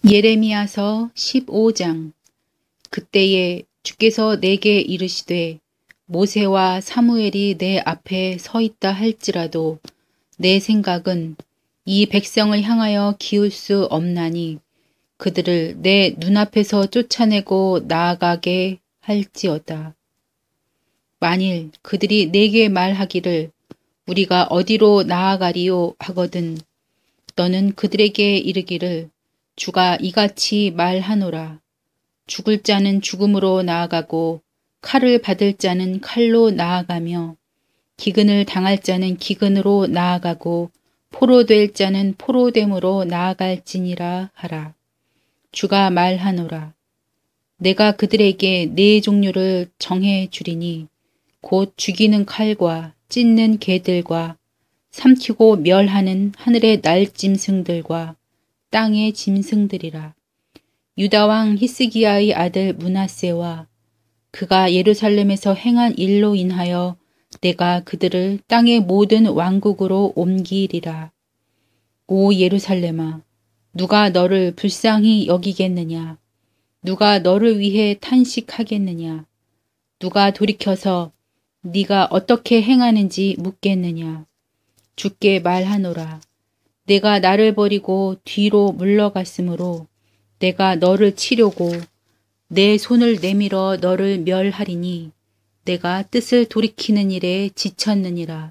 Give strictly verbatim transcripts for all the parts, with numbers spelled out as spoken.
예레미야서 십오 장. 그때에 주께서 내게 이르시되 모세와 사무엘이 내 앞에 서 있다 할지라도 내 생각은 이 백성을 향하여 기울 수 없나니 그들을 내 눈앞에서 쫓아내고 나아가게 할지어다. 만일 그들이 내게 말하기를 우리가 어디로 나아가리요 하거든 너는 그들에게 이르기를 주가 이같이 말하노라. 죽을 자는 죽음으로 나아가고 칼을 받을 자는 칼로 나아가며 기근을 당할 자는 기근으로 나아가고 포로될 자는 포로됨으로 나아갈지니라 하라. 주가 말하노라. 내가 그들에게 네 종류를 정해 주리니 곧 죽이는 칼과 찢는 개들과 삼키고 멸하는 하늘의 날짐승들과 땅의 짐승들이라. 유다왕 히스기야의 아들 므낫세와 그가 예루살렘에서 행한 일로 인하여 내가 그들을 땅의 모든 왕국으로 옮기리라. 오 예루살렘아, 누가 너를 불쌍히 여기겠느냐? 누가 너를 위해 탄식하겠느냐? 누가 돌이켜서 네가 어떻게 행하는지 묻겠느냐? 주께 말하노라. 내가 나를 버리고 뒤로 물러갔으므로 내가 너를 치려고 내 손을 내밀어 너를 멸하리니 내가 뜻을 돌이키는 일에 지쳤느니라.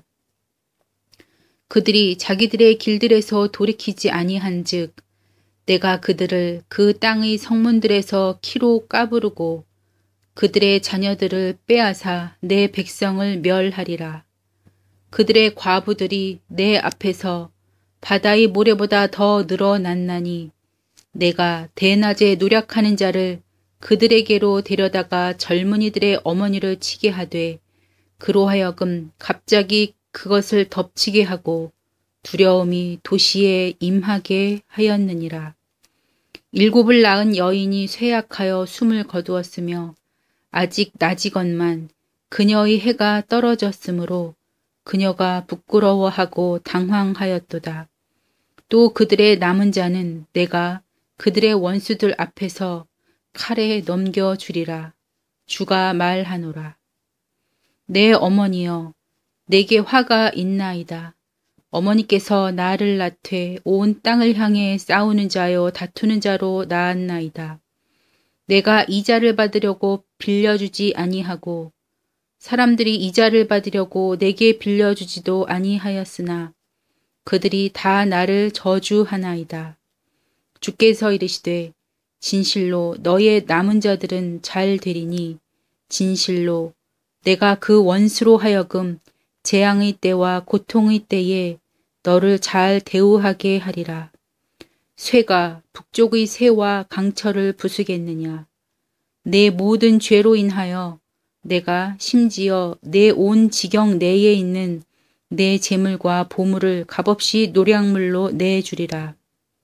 그들이 자기들의 길들에서 돌이키지 아니한즉 내가 그들을 그 땅의 성문들에서 키로 까부르고 그들의 자녀들을 빼앗아 내 백성을 멸하리라. 그들의 과부들이 내 앞에서 바다의 모래보다 더 늘어났나니 내가 대낮에 노력하는 자를 그들에게로 데려다가 젊은이들의 어머니를 치게 하되 그로 하여금 갑자기 그것을 덮치게 하고 두려움이 도시에 임하게 하였느니라. 일곱을 낳은 여인이 쇠약하여 숨을 거두었으며 아직 낮이건만 그녀의 해가 떨어졌으므로 그녀가 부끄러워하고 당황하였도다. 또 그들의 남은 자는 내가 그들의 원수들 앞에서 칼에 넘겨주리라. 주가 말하노라. 내 어머니여, 내게 화가 있나이다. 어머니께서 나를 낳되 온 땅을 향해 싸우는 자여 다투는 자로 낳았나이다. 내가 이자를 받으려고 빌려주지 아니하고 사람들이 이자를 받으려고 내게 빌려주지도 아니하였으나 그들이 다 나를 저주하나이다. 주께서 이르시되 진실로 너의 남은 자들은 잘 되리니 진실로 내가 그 원수로 하여금 재앙의 때와 고통의 때에 너를 잘 대우하게 하리라. 쇠가 북쪽의 새와 강철을 부수겠느냐. 내 모든 죄로 인하여 내가 심지어 내 온 지경 내에 있는 내 재물과 보물을 값없이 노량물로 내주리라.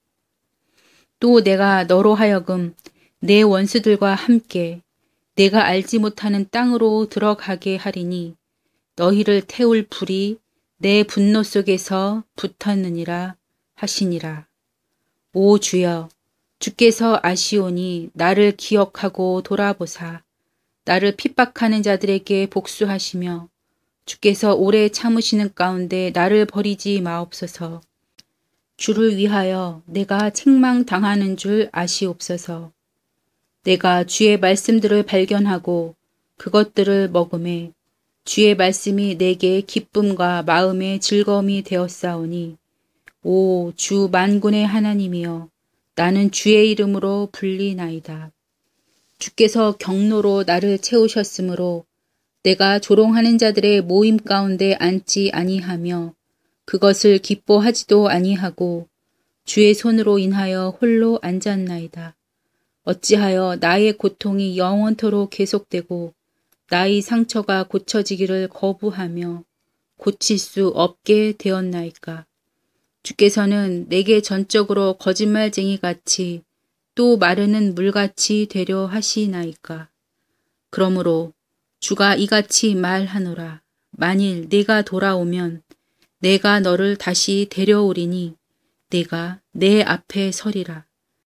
또 내가 너로 하여금 내 원수들과 함께 내가 알지 못하는 땅으로 들어가게 하리니 너희를 태울 불이 내 분노 속에서 붙었느니라 하시니라. 오 주여, 주께서 아시오니 나를 기억하고 돌아보사 나를 핍박하는 자들에게 복수하시며 주께서 오래 참으시는 가운데 나를 버리지 마옵소서. 주를 위하여 내가 책망당하는 줄 아시옵소서. 내가 주의 말씀들을 발견하고 그것들을 먹음에 주의 말씀이 내게 기쁨과 마음의 즐거움이 되었사오니 오 주 만군의 하나님이여 나는 주의 이름으로 불리나이다. 주께서 경로로 나를 채우셨으므로 내가 조롱하는 자들의 모임 가운데 앉지 아니하며 그것을 기뻐하지도 아니하고 주의 손으로 인하여 홀로 앉았나이다. 어찌하여 나의 고통이 영원토록 계속되고 나의 상처가 고쳐지기를 거부하며 고칠 수 없게 되었나이까. 주께서는 내게 전적으로 거짓말쟁이같이 또 마르는 물같이 되려 하시나이까. 그러므로 주가 이같이 말하노라. 만일 네가 돌아오면 내가 너를 다시 데려오리니 내가 내 앞에 서리라.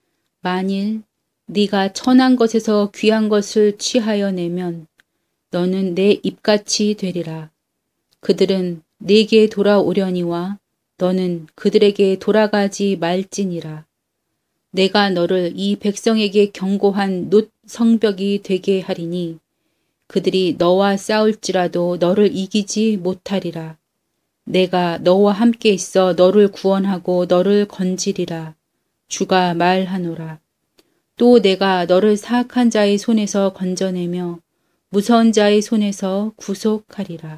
만일 네가 천한 것에서 귀한 것을 취하여 내면 너는 내 입같이 되리라. 그들은 네게 돌아오려니와 너는 그들에게 돌아가지 말지니라. 내가 너를 이 백성에게 견고한 놋 성벽이 되게 하리니 그들이 너와 싸울지라도 너를 이기지 못하리라. 내가 너와 함께 있어 너를 구원하고 너를 건지리라. 주가 말하노라. 또 내가 너를 사악한 자의 손에서 건져내며 무서운 자의 손에서 구속하리라.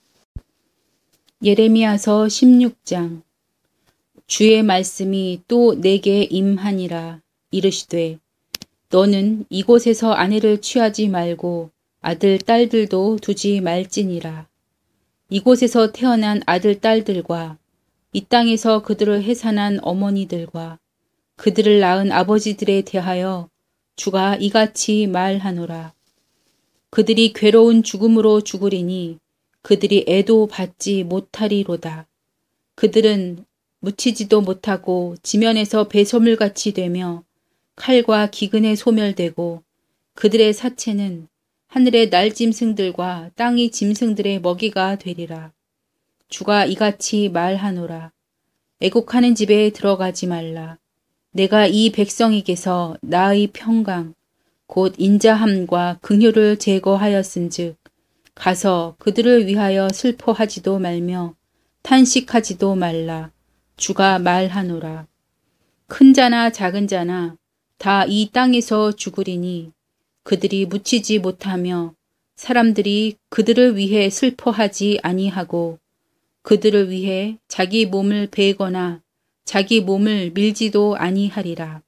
예레미야서 십육 장. 주의 말씀이 또 내게 임하니라. 이르시되 너는 이곳에서 아내를 취하지 말고 아들 딸들도 두지 말지니라. 이곳에서 태어난 아들 딸들과 이 땅에서 그들을 해산한 어머니들과 그들을 낳은 아버지들에 대하여 주가 이같이 말하노라. 그들이 괴로운 죽음으로 죽으리니 그들이 애도 받지 못하리로다. 그들은 묻히지도 못하고 지면에서 배소물같이 되며 칼과 기근에 소멸되고 그들의 사체는 하늘의 날짐승들과 땅의 짐승들의 먹이가 되리라. 주가 이같이 말하노라. 애곡하는 집에 들어가지 말라. 내가 이 백성에게서 나의 평강 곧 인자함과 긍휼을 제거하였은즉 가서 그들을 위하여 슬퍼하지도 말며 탄식하지도 말라. 주가 말하노라. 큰 자나 작은 자나 다 이 땅에서 죽으리니 그들이 묻히지 못하며 사람들이 그들을 위해 슬퍼하지 아니하고 그들을 위해 자기 몸을 베거나 자기 몸을 밀지도 아니하리라.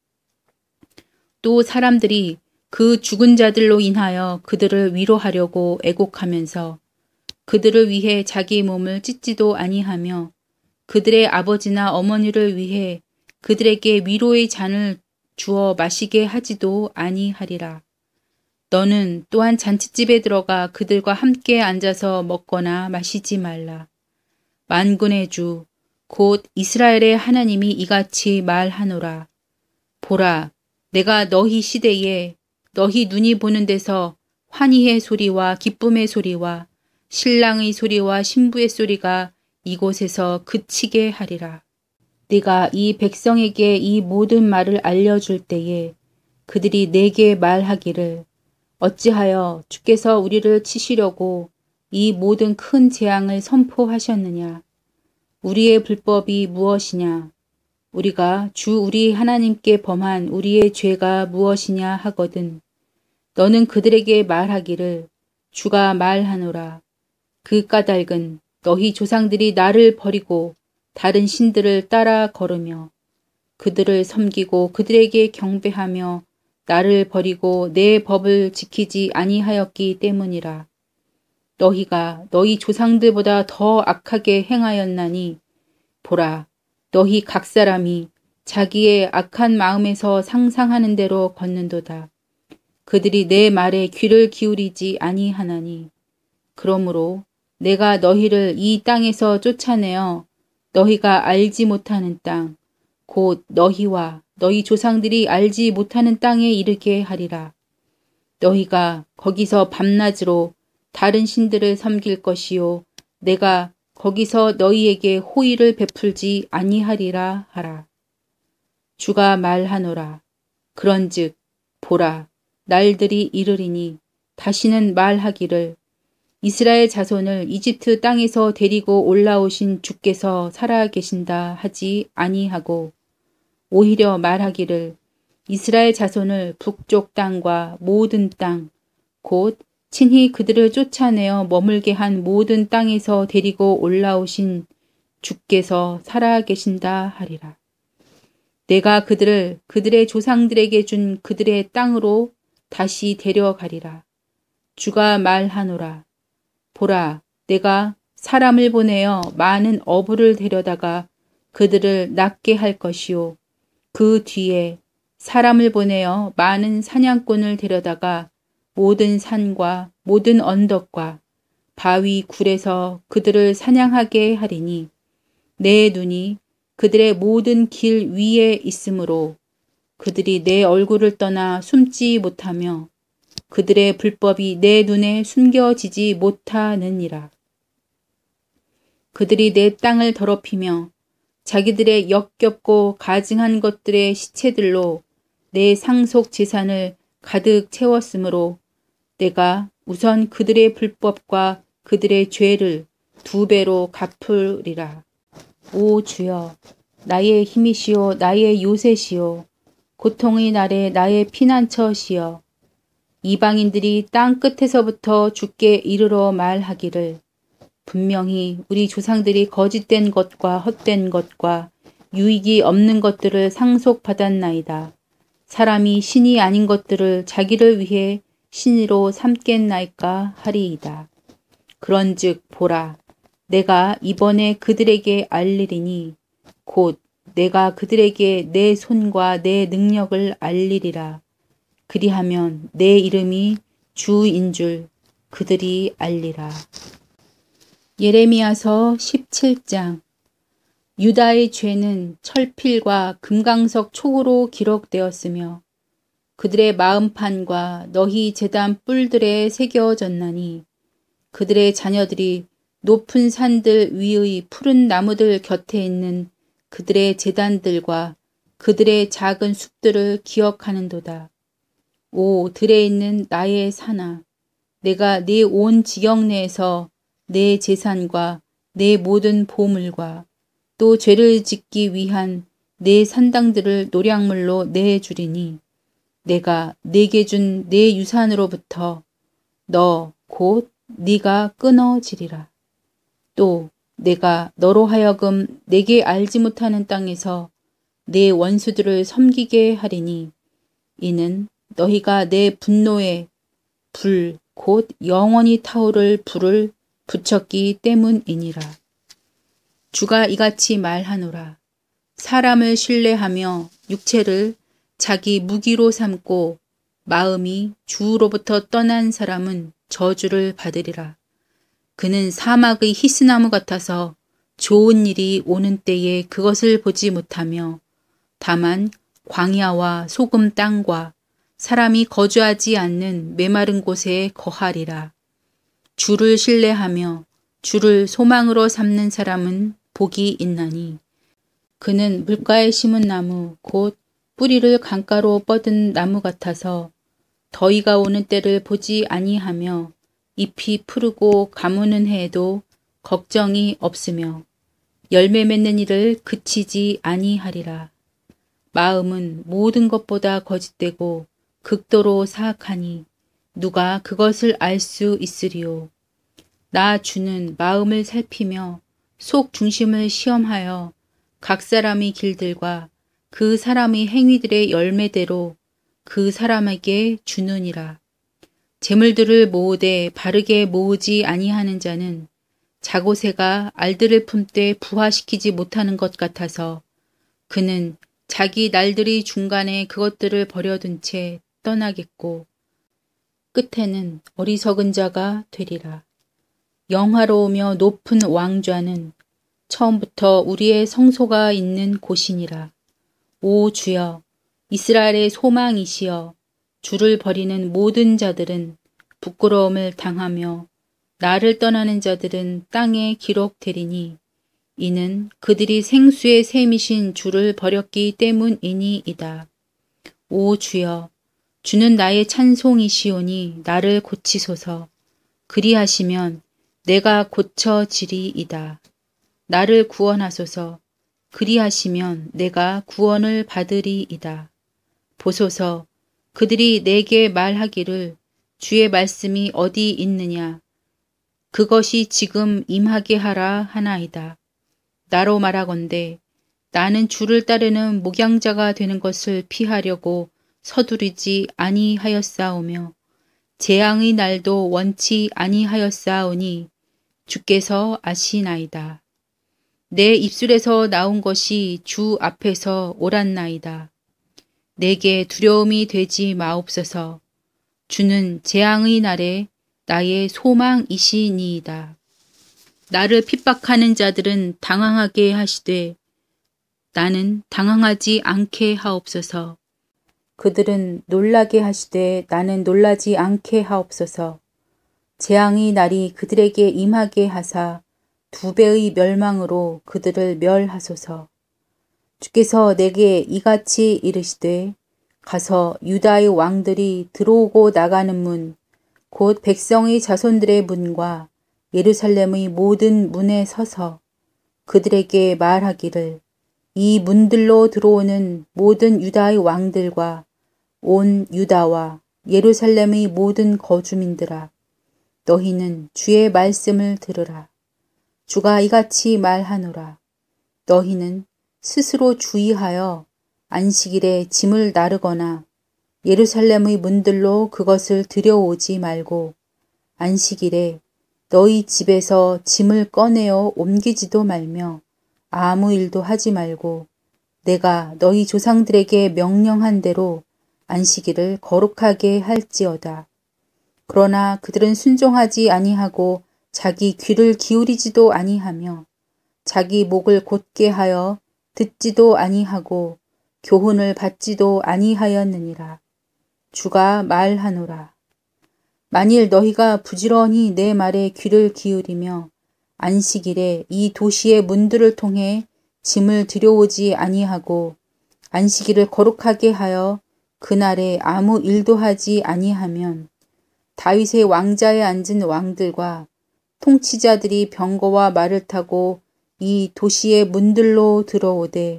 또 사람들이 그 죽은 자들로 인하여 그들을 위로하려고 애곡하면서 그들을 위해 자기 몸을 찢지도 아니하며 그들의 아버지나 어머니를 위해 그들에게 위로의 잔을 주어 마시게 하지도 아니하리라. 너는 또한 잔치집에 들어가 그들과 함께 앉아서 먹거나 마시지 말라. 만군의 주 곧 이스라엘의 하나님이 이같이 말하노라. 보라, 내가 너희 시대에 너희 눈이 보는 데서 환희의 소리와 기쁨의 소리와 신랑의 소리와 신부의 소리가 이곳에서 그치게 하리라. 네가 이 백성에게 이 모든 말을 알려줄 때에 그들이 내게 말하기를 어찌하여 주께서 우리를 치시려고 이 모든 큰 재앙을 선포하셨느냐. 우리의 불법이 무엇이냐. 우리가 주 우리 하나님께 범한 우리의 죄가 무엇이냐 하거든. 너는 그들에게 말하기를 주가 말하노라. 그 까닭은 너희 조상들이 나를 버리고 다른 신들을 따라 걸으며 그들을 섬기고 그들에게 경배하며 나를 버리고 내 법을 지키지 아니하였기 때문이라. 너희가 너희 조상들보다 더 악하게 행하였나니 보라, 너희 각 사람이 자기의 악한 마음에서 상상하는 대로 걷는도다. 그들이 내 말에 귀를 기울이지 아니하나니 그러므로 내가 너희를 이 땅에서 쫓아내어 너희가 알지 못하는 땅, 곧 너희와 너희 조상들이 알지 못하는 땅에 이르게 하리라. 너희가 거기서 밤낮으로 다른 신들을 섬길 것이요 내가 거기서 너희에게 호의를 베풀지 아니하리라 하라. 주가 말하노라. 그런즉 보라, 날들이 이르리니 다시는 말하기를 이스라엘 자손을 이집트 땅에서 데리고 올라오신 주께서 살아계신다 하지 아니하고 오히려 말하기를 이스라엘 자손을 북쪽 땅과 모든 땅, 곧 친히 그들을 쫓아내어 머물게 한 모든 땅에서 데리고 올라오신 주께서 살아계신다 하리라. 내가 그들을 그들의 조상들에게 준 그들의 땅으로 다시 데려가리라. 주가 말하노라. 보라, 내가 사람을 보내어 많은 어부를 데려다가 그들을 낫게 할 것이요. 그 뒤에 사람을 보내어 많은 사냥꾼을 데려다가 모든 산과 모든 언덕과 바위 굴에서 그들을 사냥하게 하리니 내 눈이 그들의 모든 길 위에 있으므로 그들이 내 얼굴을 떠나 숨지 못하며 그들의 불법이 내 눈에 숨겨지지 못하느니라. 그들이 내 땅을 더럽히며 자기들의 역겹고 가증한 것들의 시체들로 내 상속 재산을 가득 채웠으므로 내가 우선 그들의 불법과 그들의 죄를 두 배로 갚으리라. 오 주여, 나의 힘이시오, 나의 요새시오, 고통의 날에 나의 피난처시여. 이방인들이 땅 끝에서부터 주께 이르러 말하기를 분명히 우리 조상들이 거짓된 것과 헛된 것과 유익이 없는 것들을 상속받았나이다. 사람이 신이 아닌 것들을 자기를 위해 신으로 삼겠나이까 하리이다. 그런즉 보라, 내가 이번에 그들에게 알리리니 곧 내가 그들에게 내 손과 내 능력을 알리리라. 그리하면 내 이름이 주인 줄 그들이 알리라. 예레미야서 십칠 장. 유다의 죄는 철필과 금강석 촉으로 기록되었으며 그들의 마음판과 너희 제단 뿔들에 새겨졌나니 그들의 자녀들이 높은 산들 위의 푸른 나무들 곁에 있는 그들의 제단들과 그들의 작은 숲들을 기억하는도다. 오 들에 있는 나의 산아, 내가 네 온 지경 내에서 내 재산과 내 모든 보물과 또 죄를 짓기 위한 내 산당들을 노량물로 내주리니 내가 네게 준 내 유산으로부터 너 곧 네가 끊어지리라. 또 내가 너로 하여금 내게 알지 못하는 땅에서 내 원수들을 섬기게 하리니 이는 너희가 내 분노의 불 곧 영원히 타오를 불을 붙였기 때문이니라. 주가 이같이 말하노라. 사람을 신뢰하며 육체를 자기 무기로 삼고 마음이 주로부터 떠난 사람은 저주를 받으리라. 그는 사막의 히스나무 같아서 좋은 일이 오는 때에 그것을 보지 못하며 다만 광야와 소금 땅과 사람이 거주하지 않는 메마른 곳에 거하리라. 주를 신뢰하며 주를 소망으로 삼는 사람은 복이 있나니 그는 물가에 심은 나무 곧 뿌리를 강가로 뻗은 나무 같아서 더위가 오는 때를 보지 아니하며 잎이 푸르고 가무는 해에도 걱정이 없으며 열매 맺는 일을 그치지 아니하리라. 마음은 모든 것보다 거짓되고 극도로 사악하니 누가 그것을 알 수 있으리요. 나 주는 마음을 살피며 속 중심을 시험하여 각 사람의 길들과 그 사람의 행위들의 열매대로 그 사람에게 주느니라. 재물들을 모으되 바르게 모으지 아니하는 자는 자고새가 알들을 품되 부화시키지 못하는 것 같아서 그는 자기 날들이 중간에 그것들을 버려둔 채 떠나겠고 끝에는 어리석은 자가 되리라. 영화로우며 높은 왕좌는 처음부터 우리의 성소가 있는 곳이니라. 오 주여, 이스라엘의 소망이시여, 주를 버리는 모든 자들은 부끄러움을 당하며 나를 떠나는 자들은 땅에 기록되리니 이는 그들이 생수의 샘이신 주를 버렸기 때문이니이다. 오 주여, 주는 나의 찬송이시오니 나를 고치소서. 그리하시면 내가 고쳐지리이다. 나를 구원하소서. 그리하시면 내가 구원을 받으리이다. 보소서, 그들이 내게 말하기를 주의 말씀이 어디 있느냐. 그것이 지금 임하게 하라 하나이다. 나로 말하건대 나는 주를 따르는 목양자가 되는 것을 피하려고 서두르지 아니하였사오며 재앙의 날도 원치 아니하였사오니 주께서 아시나이다. 내 입술에서 나온 것이 주 앞에서 옳았나이다. 내게 두려움이 되지 마옵소서. 주는 재앙의 날에 나의 소망이시니이다. 나를 핍박하는 자들은 당황하게 하시되 나는 당황하지 않게 하옵소서. 그들은 놀라게 하시되 나는 놀라지 않게 하옵소서. 재앙의 날이 그들에게 임하게 하사 두 배의 멸망으로 그들을 멸하소서. 주께서 내게 이같이 이르시되 가서 유다의 왕들이 들어오고 나가는 문, 곧 백성의 자손들의 문과 예루살렘의 모든 문에 서서 그들에게 말하기를 이 문들로 들어오는 모든 유다의 왕들과 온 유다와 예루살렘의 모든 거주민들아, 너희는 주의 말씀을 들으라. 주가 이같이 말하노라. 너희는 스스로 주의하여 안식일에 짐을 나르거나 예루살렘의 문들로 그것을 들여오지 말고 안식일에 너희 집에서 짐을 꺼내어 옮기지도 말며 아무 일도 하지 말고 내가 너희 조상들에게 명령한 대로 안식일을 거룩하게 할지어다. 그러나 그들은 순종하지 아니하고 자기 귀를 기울이지도 아니하며 자기 목을 곧게 하여 듣지도 아니하고 교훈을 받지도 아니하였느니라. 주가 말하노라. 만일 너희가 부지런히 내 말에 귀를 기울이며 안식일에 이 도시의 문들을 통해 짐을 들여오지 아니하고 안식일을 거룩하게 하여 그날에 아무 일도 하지 아니하면 다윗의 왕자에 앉은 왕들과 통치자들이 병거와 말을 타고 이 도시의 문들로 들어오되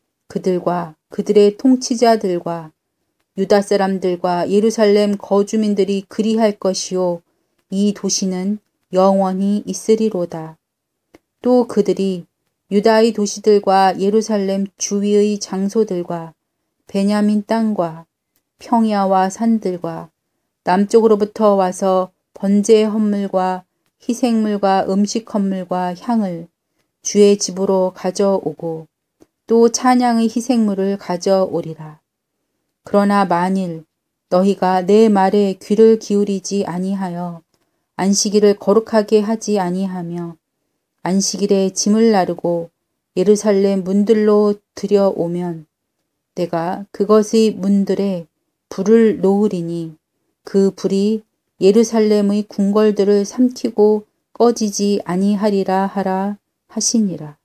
그들과 그들의 통치자들과 유다 사람들과 예루살렘 거주민들이 그리할 것이요 이 도시는 영원히 있으리로다. 또 그들이 유다의 도시들과 예루살렘 주위의 장소들과 베냐민 땅과 평야와 산들과 남쪽으로부터 와서 번제의 헌물과 희생물과 음식 헌물과 향을 주의 집으로 가져오고 또 찬양의 희생물을 가져오리라. 그러나 만일 너희가 내 말에 귀를 기울이지 아니하여 안식일을 거룩하게 하지 아니하며 안식일에 짐을 나르고 예루살렘 문들로 들여오면 내가 그것의 문들에 불을 놓으리니 그 불이 예루살렘의 궁궐들을 삼키고 꺼지지 아니하리라 하라 하시니라.